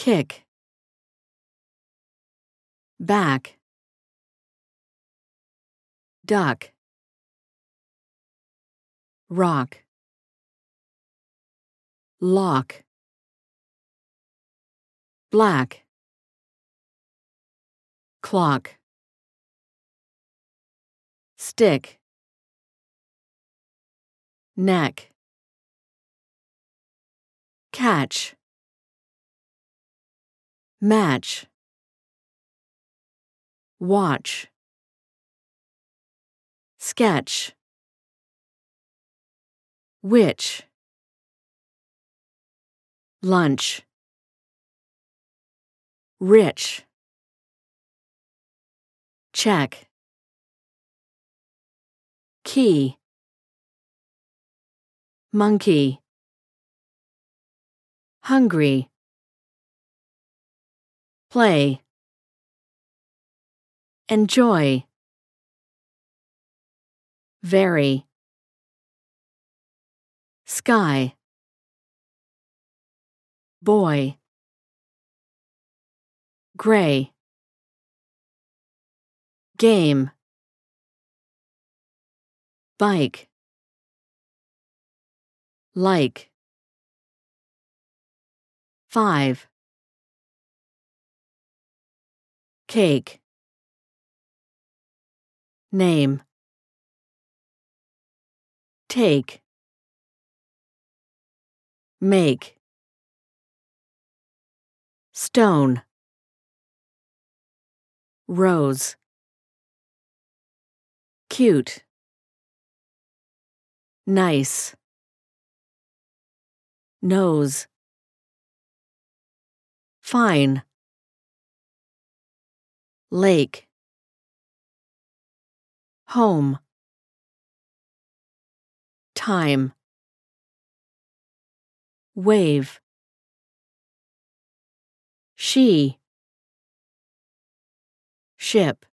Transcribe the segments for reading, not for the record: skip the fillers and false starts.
kick, back, duck, rock, lock, black, clock, stick, neck, catch, match, watch, sketch, which, lunch, rich, check, key, monkey, hungry, play, enjoy, very, sky, boy, gray, game, bike, like, 5, cake, name, take, make, stone, rose, cute, nice, nose, fine, lake, home, time, wave, she, ship,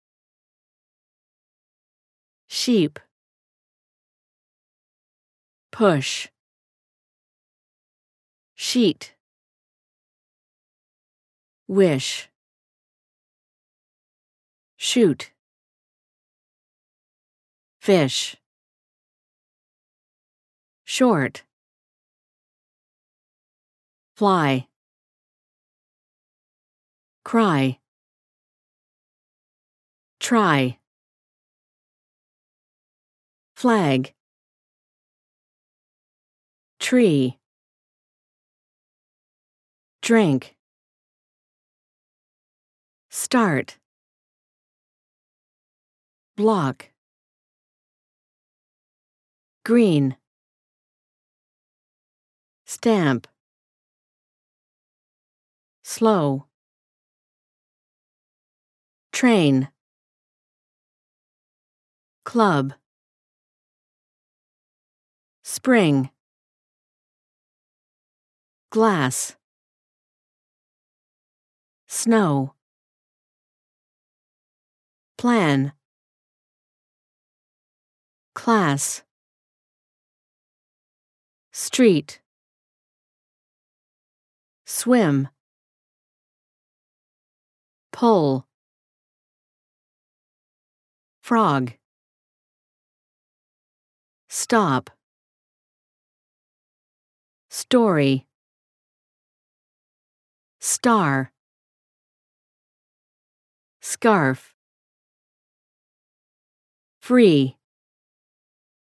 sheep, push, sheet, wish, shoot, fish, short, fly, cry, try, flag, tree, drink, start, block, green, stamp, slow, train, club, spring, glass, snow, plan, class, street, swim, pull, frog, stop, story, star, scarf, free,